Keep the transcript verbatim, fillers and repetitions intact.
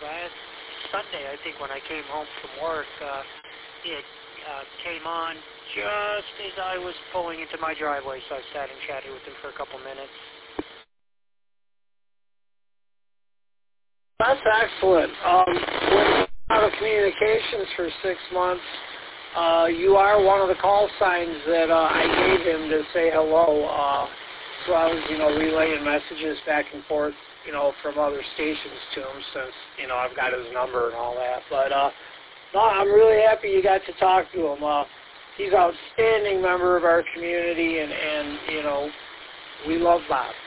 last Sunday, I think, when I came home from work. Uh, he had, uh, came on just as I was pulling into my driveway, so I sat and chatted with him for a couple minutes. That's excellent. Um, with out of communications for six months, uh, you are one of the call signs that uh, I gave him to say hello. Uh, so I was, you know, relaying messages back and forth, you know, from other stations to him since, you know, I've got his number and all that. But uh, no, I'm really happy you got to talk to him. Uh, he's an outstanding member of our community, and, and you know, we love Bob.